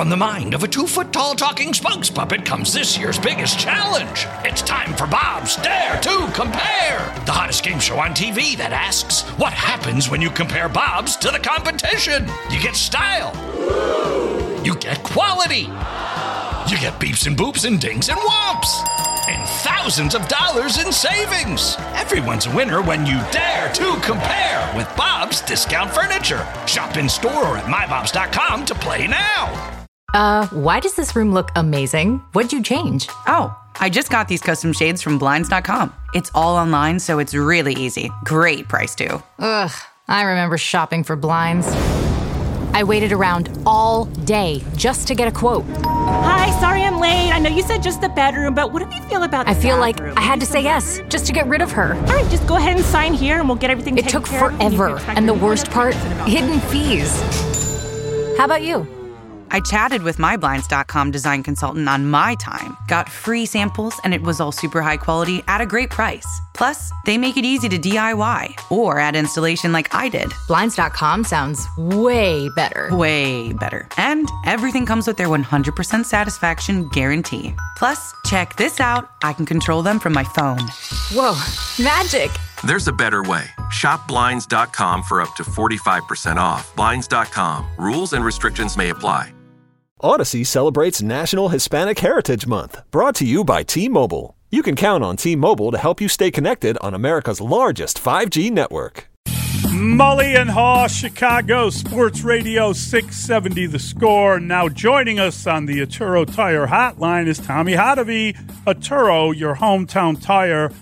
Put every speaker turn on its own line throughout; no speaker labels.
From the mind of a 2-foot-tall talking spokes puppet comes this year's biggest challenge. It's time for Bob's Dare to Compare, the hottest game show on TV that asks, what happens when you compare Bob's to the competition? You get style. You get quality. You get beeps and boops and dings and whomps. And thousands of dollars in savings. Everyone's a winner when you dare to compare with Bob's Discount Furniture. Shop in store or at mybobs.com to play now.
Why does this room look amazing? What'd you change?
Oh, I just got these custom shades from Blinds.com. It's all online, so it's really easy. Great price, too.
Ugh, I remember shopping for blinds. I waited around all day just to get a quote.
Hi, sorry I'm late. I know you said just the bedroom, but what do you feel about the
I feel
bathroom?
like I had to say yes just to get rid of her.
All right, just go ahead and sign here and we'll get everything
It
taken
took
care of.
forever, and the worst part, hidden fees. How about you?
I chatted with my Blinds.com design consultant on my time, got free samples, and it was all super high quality at a great price. Plus, they make it easy to DIY or add installation like I did.
Blinds.com sounds way better.
Way better. And everything comes with their 100% satisfaction guarantee. Plus, check this out. I can control them from my phone.
Whoa, magic.
There's a better way. Shop Blinds.com for up to 45% off. Blinds.com. Rules and restrictions may apply.
Odyssey celebrates National Hispanic Heritage Month, brought to you by T-Mobile. You can count on T-Mobile to help you stay connected on America's largest 5G network.
Mully and Haw, Chicago Sports Radio 670 The Score. Now joining us on the Arturo Tire Hotline is Tommy Hotovy. Arturo, your hometown tire,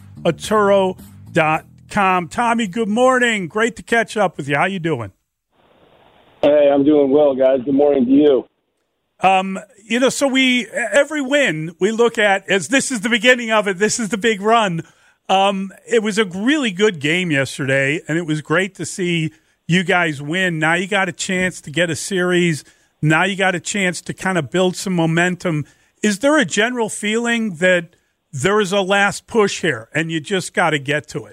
Arturo.com. Tommy, good morning. Great to catch up with you. How you doing?
Hey, I'm doing well, guys. Good morning to you.
So every win we look at as this is the beginning of it. This is the big run. It was a really good game yesterday, and it was great to see you guys win. Now you got a chance to get a series. Now you got a chance to kind of build some momentum. Is there a general feeling that there is a last push here, and you just got to get to it?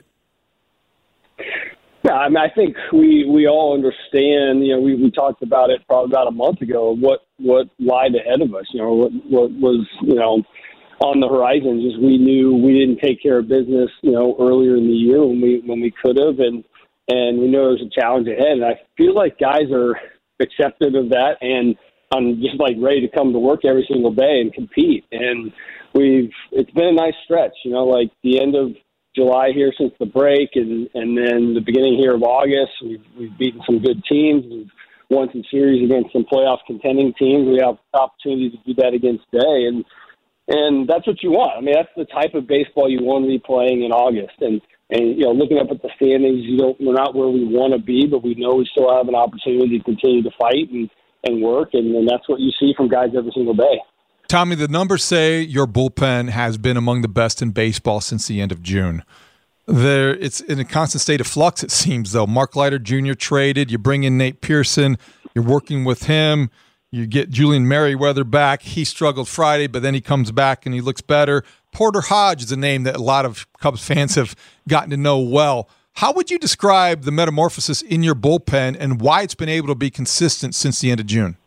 Yeah, I mean, I think we all understand. We talked about it probably about a month ago. What lied ahead of us? What was on the horizon? Just we knew we didn't take care of business. Earlier in the year when we could have, and we know there's a challenge ahead. And I feel like guys are accepted of that, and I'm just like ready to come to work every single day and compete. And it's been a nice stretch. Like the end of July here since the break, and then the beginning here of August, we've beaten some good teams. We've won some series against some playoff contending teams. We have opportunity to do that again today, and that's what you want. I mean, that's the type of baseball you want to be playing in August. And looking up at the standings, we're not where we want to be, but we know we still have an opportunity to continue to fight and work, and that's what you see from guys every single day.
Tommy, the numbers say your bullpen has been among the best in baseball since the end of June. It's in a constant state of flux, it seems, though. Mark Leiter Jr. traded. You bring in Nate Pearson. You're working with him. You get Julian Merriweather back. He struggled Friday, but then he comes back and he looks better. Porter Hodge is a name that a lot of Cubs fans have gotten to know well. How would you describe the metamorphosis in your bullpen and why it's been able to be consistent since the end of June?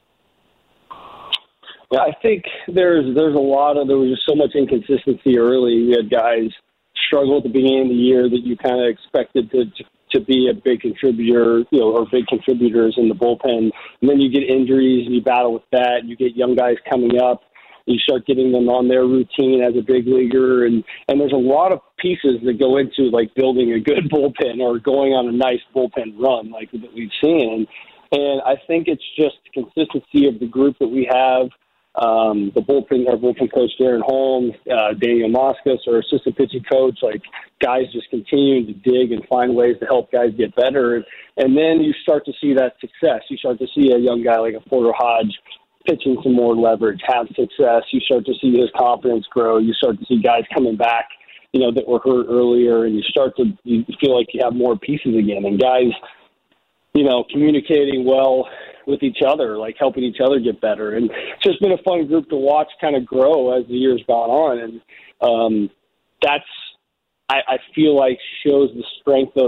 Yeah, I think there was just so much inconsistency early. We had guys struggle at the beginning of the year that you kind of expected to be a big contributor, or big contributors in the bullpen. And then you get injuries and you battle with that. You get young guys coming up. You start getting them on their routine as a big leaguer. And there's a lot of pieces that go into like building a good bullpen or going on a nice bullpen run like that we've seen. And I think it's just the consistency of the group that we have. Our bullpen coach, Darren Holmes, Daniel Moscas, our assistant pitching coach, like guys just continuing to dig and find ways to help guys get better. And then you start to see that success. You start to see a young guy like a Porter Hodge pitching some more leverage, have success. You start to see his confidence grow. You start to see guys coming back, that were hurt earlier, and you feel like you have more pieces again. And guys, communicating well with each other, like helping each other get better. And it's just been a fun group to watch kind of grow as the year's gone on. And that's, I feel like, shows the strength of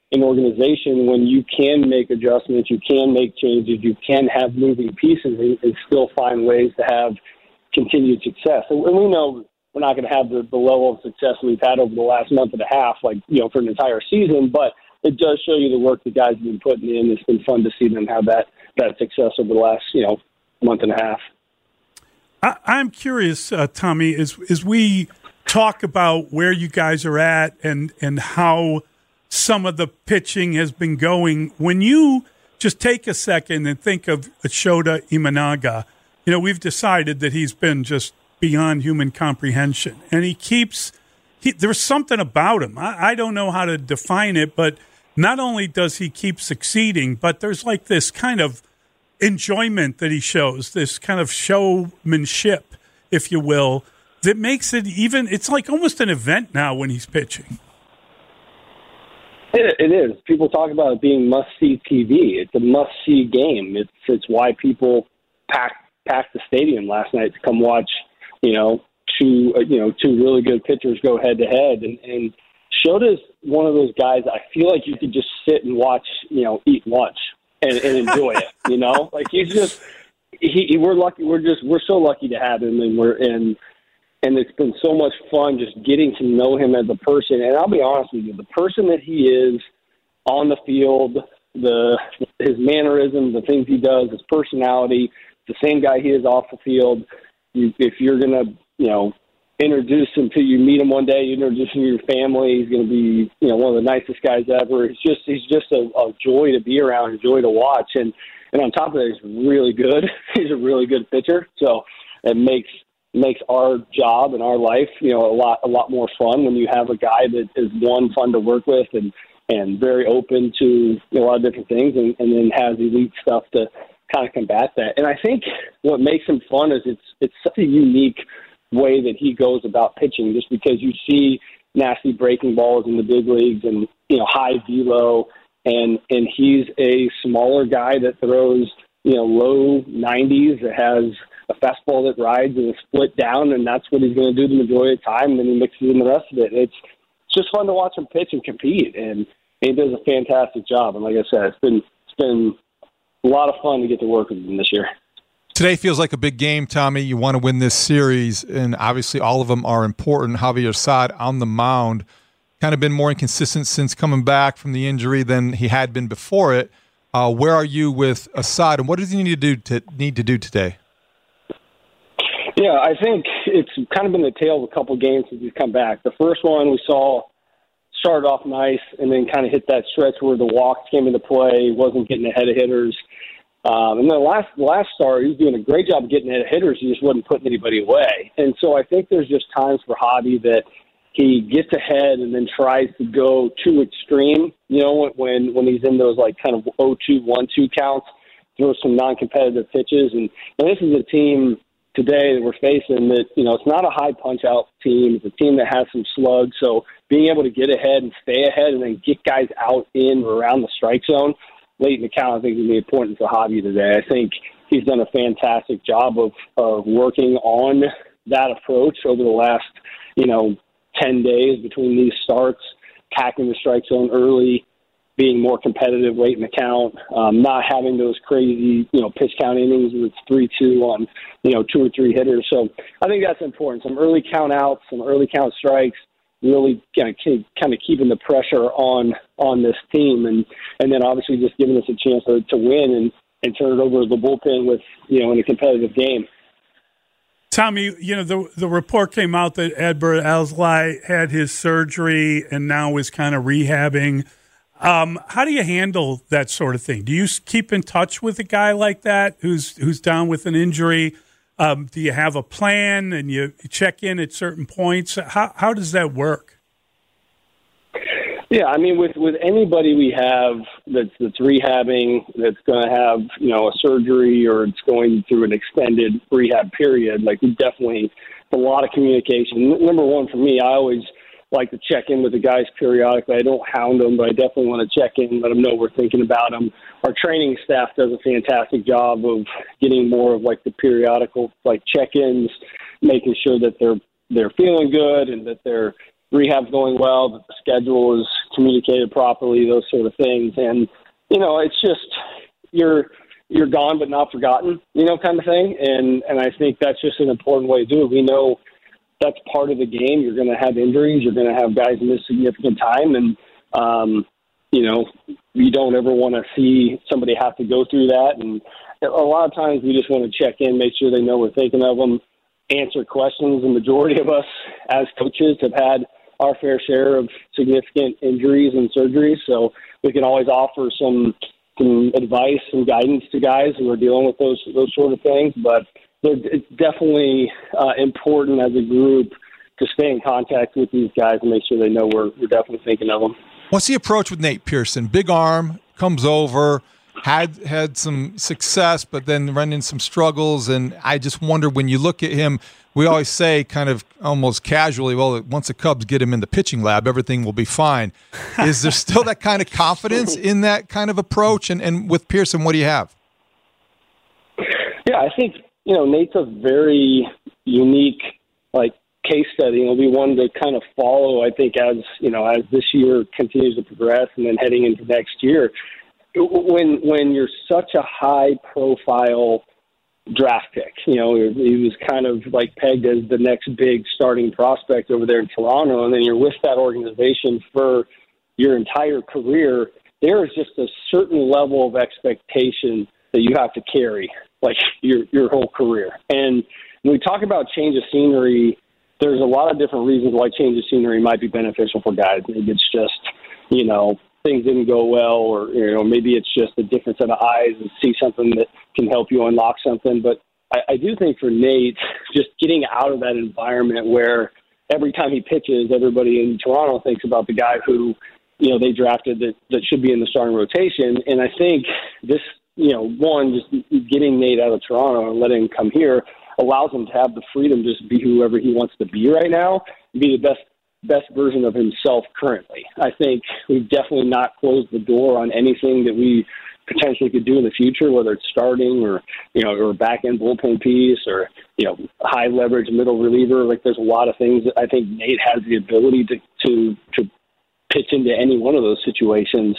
an organization when you can make adjustments, you can make changes, you can have moving pieces and still find ways to have continued success. And we know we're not going to have the level of success we've had over the last month and a half, like, for an entire season, but it does show you the work the guys have been putting in. It's been fun to see them have that success over the last, month and a half.
I'm curious, Tommy, as we talk about where you guys are at and how some of the pitching has been going, when you just take a second and think of Shota Imanaga, we've decided that he's been just beyond human comprehension. And there's something about him. I don't know how to define it, but not only does he keep succeeding, but there's like this kind of enjoyment that he shows, this kind of showmanship, if you will, that makes it it's like almost an event now when he's pitching.
It is. People talk about it being must-see TV. It's a must-see game. It's why people packed the stadium last night to come watch, two really good pitchers go head-to-head. And Shota's one of those guys I feel like you could just sit and watch, eat lunch and enjoy it, Like he's just we're lucky. We're so lucky to have him, and it's been so much fun just getting to know him as a person. And I'll be honest with you, the person that he is on the field, his mannerisms, the things he does, his personality, the same guy he is off the field. If you're going to, introduce him to you, meet him one day, you introduce him to your family, he's going to be, one of the nicest guys ever. He's just a joy to be around, a joy to watch. And on top of that, he's really good. He's a really good pitcher. So it makes our job and our life, a lot more fun when you have a guy that is fun to work with and very open to a lot of different things and then has elite stuff to kind of combat that. And I think what makes him fun is it's such a unique way that he goes about pitching, just because you see nasty breaking balls in the big leagues and, high velo, and he's a smaller guy that throws, low 90s, that has a fastball that rides and a split down, and that's what he's going to do the majority of the time, and then he mixes in the rest of it. It's just fun to watch him pitch and compete, and he does a fantastic job. And like I said, it's been a lot of fun to get to work with him this year.
Today feels like a big game, Tommy. You want to win this series, and obviously all of them are important. Javier Assad on the mound, kind of been more inconsistent since coming back from the injury than he had been before it. Where are you with Assad, and what does he need to do today?
Yeah, I think it's kind of been the tale of a couple games since he's come back. The first one we saw started off nice and then kind of hit that stretch where the walks came into play, wasn't getting ahead of hitters. And then the last start, he was doing a great job of getting ahead of hitters. He just wasn't putting anybody away. And so I think there's just times for Javi that he gets ahead and then tries to go too extreme, when he's in those like kind of 0-2, 1-2 counts, throw some non-competitive pitches. And this is a team today that we're facing that, it's not a high punch-out team. It's a team that has some slugs. So being able to get ahead and stay ahead and then get guys out in or around the strike zone late in the count, I think, is going to be important for Javi today. I think he's done a fantastic job of working on that approach over the last, 10 days between these starts, attacking the strike zone early, being more competitive late in the count, not having those crazy, pitch count innings where it's 3-2 on, 2 or 3 hitters. So I think that's important. Some early count outs, some early count strikes, really kind of keeping the pressure on this team, and then obviously just giving us a chance to win and turn it over to the bullpen with, in a competitive game.
Tommy, the report came out that Adbert Alzolay had his surgery and now is kind of rehabbing. How do you handle that sort of thing? Do you keep in touch with a guy like that who's down with an injury? Do you have a plan and you check in at certain points? How does that work?
Yeah, I mean, with anybody we have that's rehabbing, that's going to have, a surgery or it's going through an extended rehab period, like we definitely, a lot of communication. Number one, for me, I always like to check in with the guys periodically. I don't hound them, but I definitely want to check in, let them know we're thinking about them. Our training staff does a fantastic job of getting more of like the periodical like check-ins, making sure that they're feeling good and that they're rehab's going well, that the schedule is communicated properly, those sort of things. And, it's just you're gone but not forgotten, kind of thing. And I think that's just an important way to do it. We know that's part of the game. You're going to have injuries. You're going to have guys miss significant time. And, you don't ever want to see somebody have to go through that. And a lot of times we just want to check in, make sure they know we're thinking of them, answer questions. The majority of us as coaches have had our fair share of significant injuries and surgeries. So we can always offer some advice and guidance to guys who are dealing with those sort of things. But it's definitely important as a group to stay in contact with these guys and make sure they know we're definitely thinking of them.
What's the approach with Nate Pearson? Big arm, comes over, had some success, but then ran into some struggles. And I just wonder, when you look at him, we always say kind of almost casually, well, once the Cubs get him in the pitching lab, everything will be fine. Is there still that kind of confidence in that kind of approach? And with Pearson, what do you have?
Yeah, I think, Nate's a very unique, case study. It'll be one to kind of follow, I think, as this year continues to progress and then heading into next year. When you're such a high-profile draft pick, he was kind of pegged as the next big starting prospect over there in Toronto, and then you're with that organization for your entire career, there is just a certain level of expectation that you have to carry, your whole career. And when we talk about change of scenery, there's a lot of different reasons why change of scenery might be beneficial for guys. Maybe it's just, things didn't go well, or, maybe it's just a different set of eyes and see something that can help you unlock something. But I do think for Nate, just getting out of that environment where every time he pitches, everybody in Toronto thinks about the guy who, they drafted that should be in the starting rotation. And I think this, just getting Nate out of Toronto and letting him come here allows him to have the freedom to just be whoever he wants to be right now, and be the best version of himself currently. I think we've definitely not closed the door on anything that we potentially could do in the future, whether it's starting or a back end bullpen piece or high leverage middle reliever. There's a lot of things that I think Nate has the ability to pitch into any one of those situations,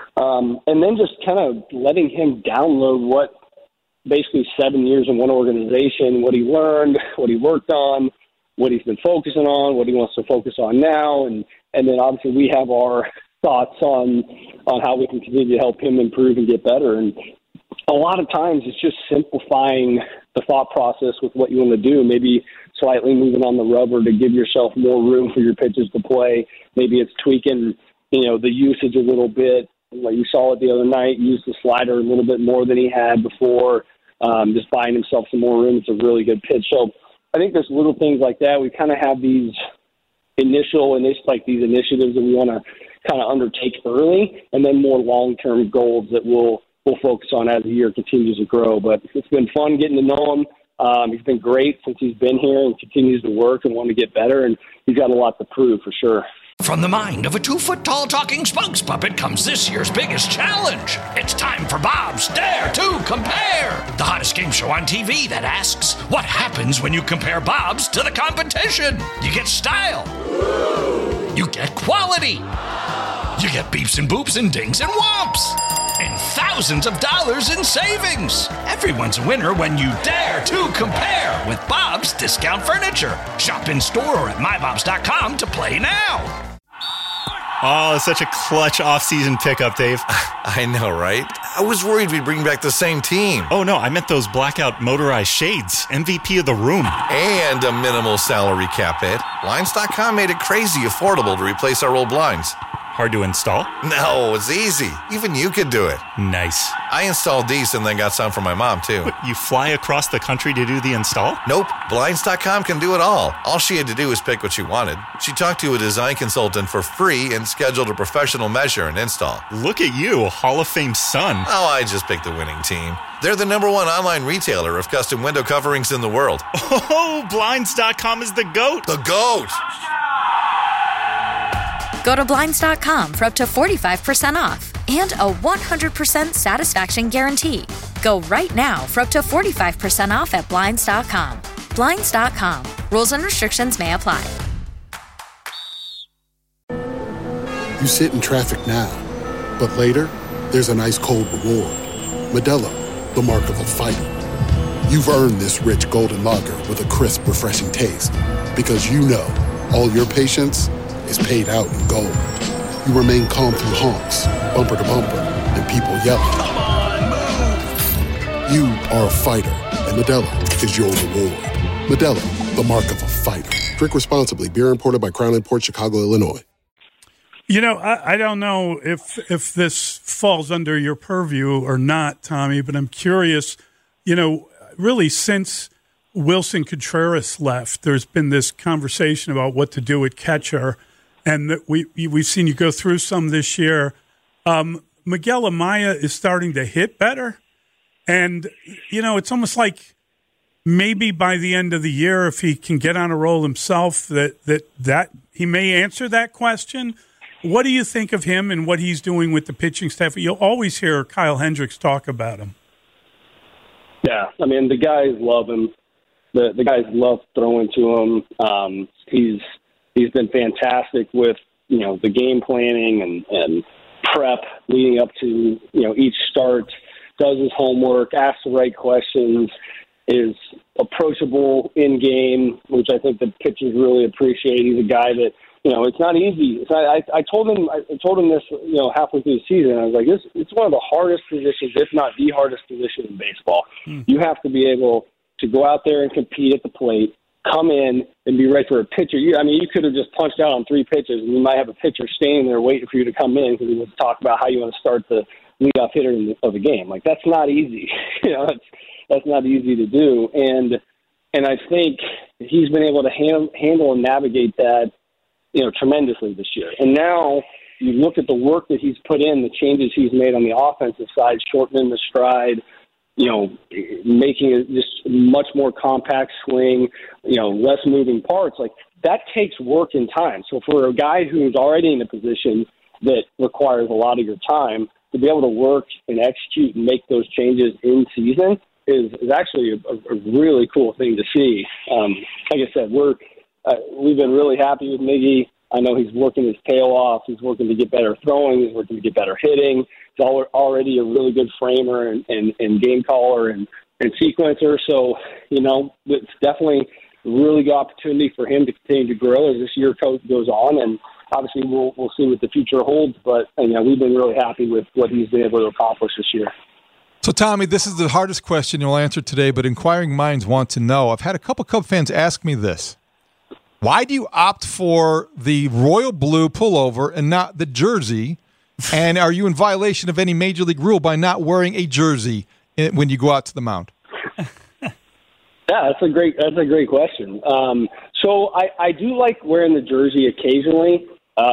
and then just kind of letting him download what basically 7 years in one organization, what he learned, what he worked on, what he's been focusing on, what he wants to focus on now. And then obviously we have our thoughts on how we can continue to help him improve and get better. And a lot of times it's just simplifying the thought process with what you want to do, maybe slightly moving on the rubber to give yourself more room for your pitches to play. Maybe it's tweaking, the usage a little bit. Like you saw it the other night, use the slider a little bit more than he had before, just buying himself some more room. It's a really good pitch. So I think there's little things like that. We kind of have these these initiatives that we want to kind of undertake early, and then more long-term goals that we'll focus on as the year continues to grow. But it's been fun getting to know him. He's been great since he's been here and continues to work and want to get better, and he's got a lot to prove for sure.
From the mind of a 2-foot-tall talking spokes puppet comes this year's biggest challenge. It's time for Bob's Dare to Compare, the hottest game show on TV that asks, what happens when you compare Bob's to the competition? You get style. You get quality. You get beeps and boops and dings and whomps. And thousands of dollars in savings. Everyone's a winner when you dare to compare with Bob's Discount Furniture. Shop in store or at mybobs.com to play now.
Oh, such a clutch off-season pickup, Dave.
I know, right? I was worried we'd bring back the same team.
Oh, no, I meant those blackout motorized shades. MVP of the room.
And a minimal salary cap hit. Blinds.com made it crazy affordable to replace our old blinds.
Hard to install?
No, it's easy. Even you could do it.
Nice.
I installed these and then got some for my mom, too.
But you fly across the country to do the install?
Nope. Blinds.com can do it all. All she had to do was pick what she wanted. She talked to a design consultant for free and scheduled a professional measure and install.
Look at you, Hall of Fame son.
Oh, I just picked the winning team. They're the #1 online retailer of custom window coverings in the world.
Oh, Blinds.com is the GOAT.
The GOAT!
Go to Blinds.com for up to 45% off and a 100% satisfaction guarantee. Go right now for up to 45% off at Blinds.com. Blinds.com. Rules and restrictions may apply.
You sit in traffic now, but later, there's an ice-cold reward. Modelo, the mark of a fighter. You've earned this rich golden lager with a crisp, refreshing taste. Because you know, all your patience is paid out in gold. You remain calm through honks, bumper to bumper, and people yelling.
Come on, move!
You are a fighter, and Modelo is your reward. Modelo, the mark of a fighter. Drink responsibly. Beer imported by Crown Imports, Chicago, Illinois.
You know, I don't know if this falls under your purview or not, Tommy, but I'm curious, you know, really since Wilson Contreras left, there's been this conversation about what to do at catcher, and we've seen you go through some this year. Miguel Amaya is starting to hit better, and, you know, it's almost like maybe by the end of the year, if he can get on a roll himself, that he may answer that question. What do you think of him and what he's doing with the pitching staff? You'll always hear Kyle Hendricks talk about him.
Yeah, I mean, the guys love him. The guys love throwing to him. He's been fantastic with, you know, the game planning and prep leading up to, you know, each start, does his homework, asks the right questions, is approachable in game, which I think the pitchers really appreciate. He's a guy that, you know, it's not easy. I told him this, you know, halfway through the season. I was like, it's one of the hardest positions, if not the hardest position in baseball. You have to be able to go out there and compete at the plate, come in and be ready for a pitcher. You could have just punched out on 3 pitches, and you might have a pitcher standing there waiting for you to come in because he wants to talk about how you want to start the leadoff hitter of the game. Like, that's not easy. You know, that's not easy to do. And I think he's been able to handle and navigate that, you know, tremendously this year. And now you look at the work that he's put in, the changes he's made on the offensive side, shortening the stride, you know, making it just much more compact swing, you know, less moving parts. Like, that takes work and time. So for a guy who's already in a position that requires a lot of your time, to be able to work and execute and make those changes in season is actually a really cool thing to see. Like I said, we've been really happy with Miggy. I know he's working his tail off. He's working to get better throwing. He's working to get better hitting. He's already a really good framer and game caller and sequencer. So, you know, it's definitely a really good opportunity for him to continue to grow as this year goes on. And obviously we'll see what the future holds. But, you know, we've been really happy with what he's been able to accomplish this year.
So, Tommy, this is the hardest question you'll answer today, but inquiring minds want to know. I've had a couple Cub fans ask me this. Why do you opt for the royal blue pullover and not the jersey? And are you in violation of any major league rule by not wearing a jersey when you go out to the mound?
Yeah, that's a great question. So I do like wearing the jersey occasionally.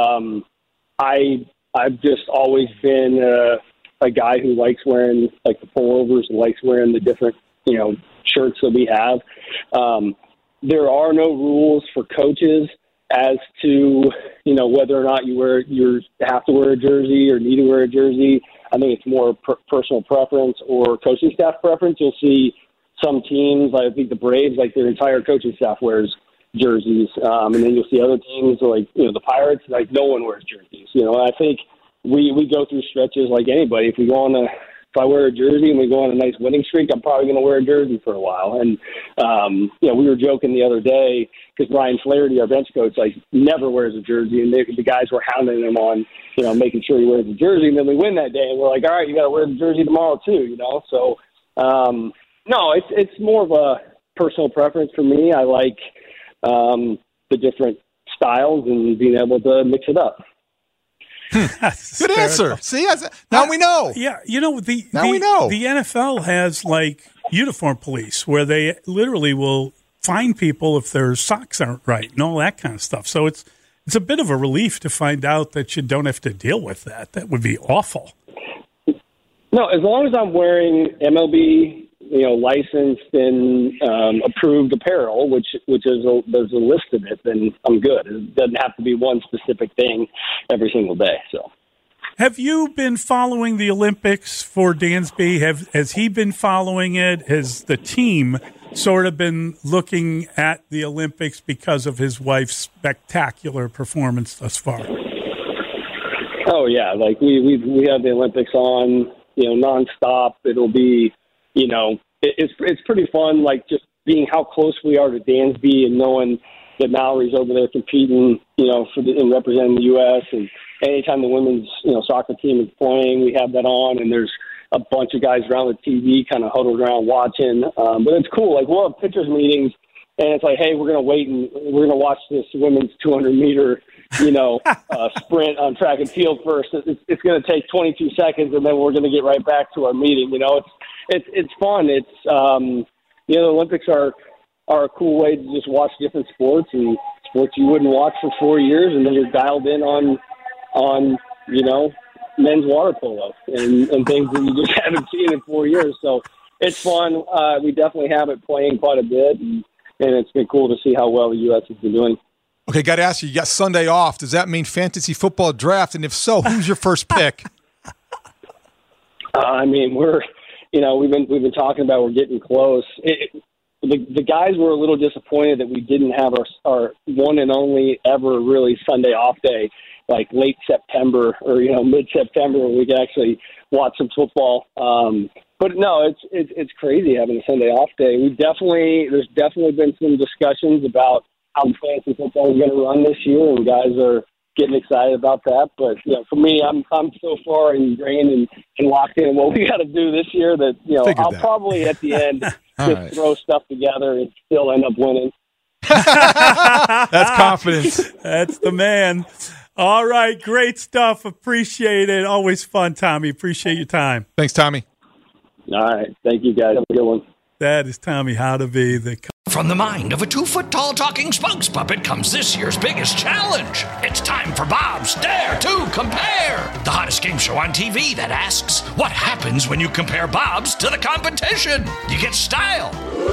I've just always been a guy who likes wearing like the pullovers and likes wearing the different, you know, shirts that we have. There are no rules for coaches as to, you know, whether or not you have to wear a jersey or need to wear a jersey. I think it's more personal preference or coaching staff preference. You'll see some teams, I think the Braves, like their entire coaching staff wears jerseys. And then you'll see other teams like, you know, the Pirates, like no one wears jerseys. You know, and I think we go through stretches like anybody. If I wear a jersey and we go on a nice winning streak, I'm probably going to wear a jersey for a while. And, you know, we were joking the other day because Ryan Flaherty, our bench coach, like never wears a jersey. And the guys were hounding him on, you know, making sure he wears a jersey. And then we win that day and we're like, all right, you got to wear the jersey tomorrow too, you know? So, no, it's more of a personal preference for me. I like the different styles and being able to mix it up.
Good answer. See, now we know.
Yeah, you know,
we know.
The NFL has like uniform police where they literally will fine people if their socks aren't right and all that kind of stuff. So it's a bit of a relief to find out that you don't have to deal with that. That would be awful.
No, as long as I'm wearing MLB, you know, licensed and approved apparel, which is there's a list of it, then I'm good. It doesn't have to be one specific thing every single day. So,
have you been following the Olympics for Dansby? Has he been following it? Has the team sort of been looking at the Olympics because of his wife's spectacular performance thus far?
Oh yeah, like we have the Olympics on, nonstop. It'll be, it's pretty fun. Like just being how close we are to Dansby and knowing that Mallory's over there competing, and representing the U.S. And anytime the women's, soccer team is playing, we have that on, and there's a bunch of guys around the TV kind of huddled around watching. But it's cool. Like we'll have pitchers meetings, and it's like, hey, we're going to wait and we're going to watch this women's 200-meter, sprint on track and field first. It's going to take 22 seconds, and then we're going to get right back to our meeting. It's fun. It's the Olympics are a cool way to just watch different sports and sports you wouldn't watch for 4 years, and then you're dialed in on men's water polo and things that you just haven't seen in 4 years. So it's fun. We definitely have it playing quite a bit, and it's been cool to see how well the U.S. has been doing.
Okay, got to ask you got Sunday off. Does that mean fantasy football draft? And if so, who's your first pick?
We've been talking about we're getting close. The guys were a little disappointed that we didn't have our one and only ever really Sunday off day, like late September or mid-September, when we could actually watch some football. But no, it's crazy having a Sunday off day. There's definitely been some discussions about how fantasy football is going to run this year, and guys are getting excited about that. But for me, I'm so far ingrained and locked in what we got to do this year that I'll probably at the end just throw stuff together and still end up winning.
That's confidence.
That's the man. All right, great stuff. Appreciate it. Always fun, Tommy. Appreciate your time.
Thanks, Tommy.
All right, thank you guys. Have a good one.
That is Tommy Howdeby.
From the mind of a 2-foot-tall talking spokes puppet comes this year's biggest challenge. It's time for Bob's Dare to Compare, the hottest game show on TV that asks, what happens when you compare Bob's to the competition? You get style.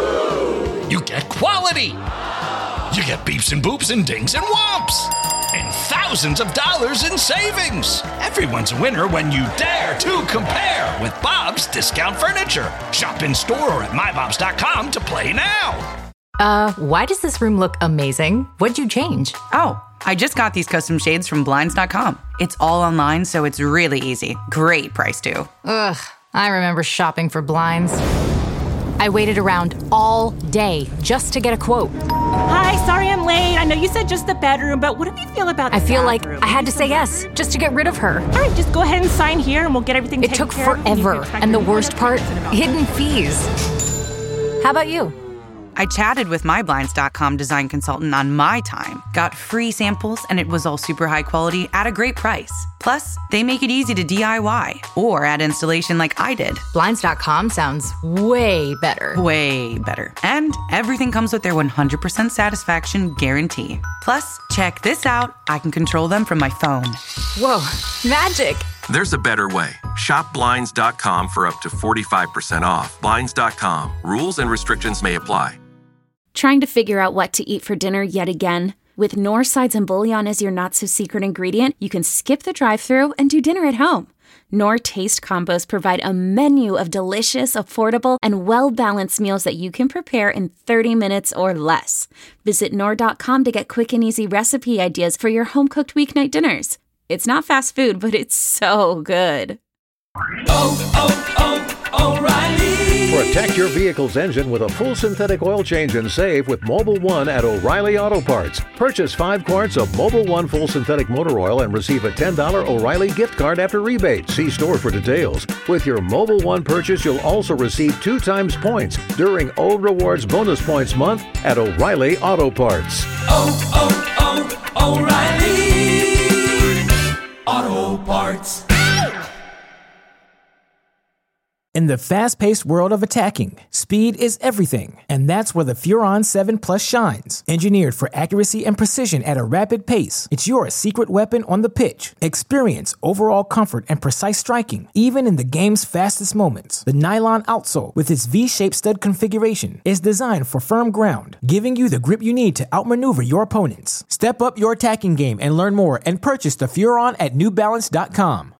You get quality. You get beeps and boops and dings and whomps. And thousands of dollars in savings. Everyone's a winner when you dare to compare with Bob's Discount Furniture. Shop in store or at mybobs.com to play now.
Why does this room look amazing? What'd you change?
Oh, I just got these custom shades from Blinds.com. It's all online, so it's really easy. Great price, too.
Ugh, I remember shopping for blinds. I waited around all day just to get a quote.
Hi, sorry I'm late. I know you said just the bedroom, but what do you feel about the
I feel
bathroom?
like I had to say yes just to get rid of her.
All right, just go ahead and sign here and we'll get everything
It
taken
took
care of.
forever, and the worst part, hidden fees. How about you?
I chatted with my Blinds.com design consultant on my time, got free samples, and it was all super high quality at a great price. Plus, they make it easy to DIY or add installation like I did.
Blinds.com sounds way better.
Way better. And everything comes with their 100% satisfaction guarantee. Plus, check this out. I can control them from my phone.
Whoa, magic.
There's a better way. Shop Blinds.com for up to 45% off. Blinds.com. Rules and restrictions may apply.
Trying to figure out what to eat for dinner yet again? With Knorr sides and bouillon as your not-so-secret ingredient, you can skip the drive-thru and do dinner at home. Knorr Taste Combos provide a menu of delicious, affordable, and well-balanced meals that you can prepare in 30 minutes or less. Visit Knorr.com to get quick and easy recipe ideas for your home-cooked weeknight dinners. It's not fast food, but it's so good.
O'Reilly. Protect your vehicle's engine with a full synthetic oil change and save with Mobil 1 at O'Reilly Auto Parts. Purchase 5 quarts of Mobil 1 full synthetic motor oil and receive a $10 O'Reilly gift card after rebate. See store for details. With your Mobil 1 purchase, you'll also receive 2 times points during O Rewards Bonus Points Month at O'Reilly Auto Parts.
O'Reilly Auto Parts.
In the fast-paced world of attacking, speed is everything, and that's where the Furon 7 Plus shines. Engineered for accuracy and precision at a rapid pace, it's your secret weapon on the pitch. Experience overall comfort and precise striking, even in the game's fastest moments. The nylon outsole, with its V-shaped stud configuration, is designed for firm ground, giving you the grip you need to outmaneuver your opponents. Step up your attacking game and learn more and purchase the Furon at NewBalance.com.